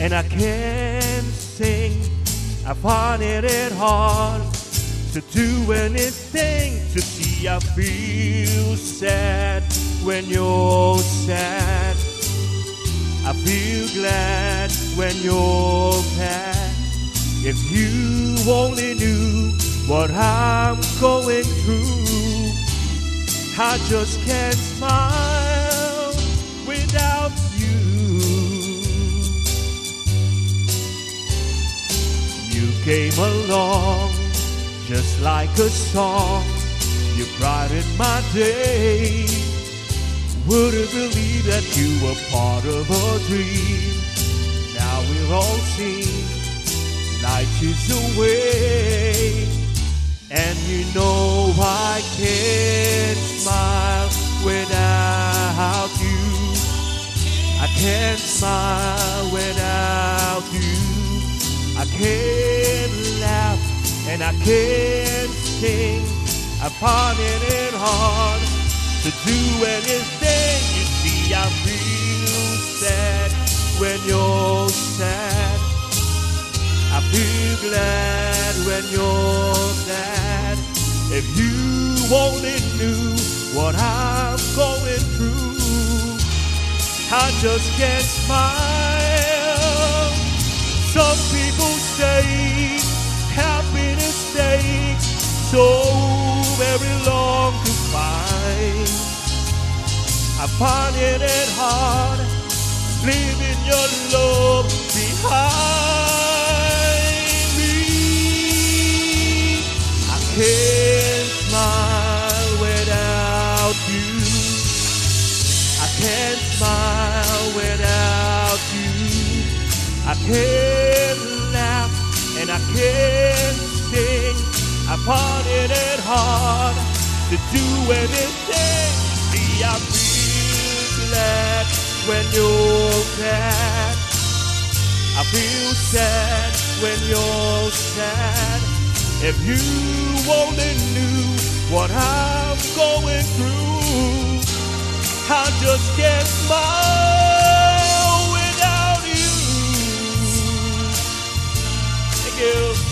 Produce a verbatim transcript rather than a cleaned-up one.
and I can't sing. I find it hard to do anything to see. I feel sad when you're sad. I feel glad when you're glad. If you only knew what I'm going through, I just can't smile without you. You came along just like a song. You brightened my day. Wouldn't believe that you were part of a dream. Now we're all seen, light is away, and you know I can't smile without you. I can't smile without you. I can't laugh and I can't sing. I find it hard to do anything. You see, I feel sad when you're sad. I feel glad when you're glad. If you only knew what I'm going through, I just can't smile. Some people say happiness takes so very long to find. I find it hard leaving your love behind me. I can't smile without you. I can't smile without you. I can't laugh and I can't sing. I find it hard to do anything. See, I feel glad when you're glad. I feel sad when you're sad. If you only knew what I'm going through, I just can't smile without you. Thank you.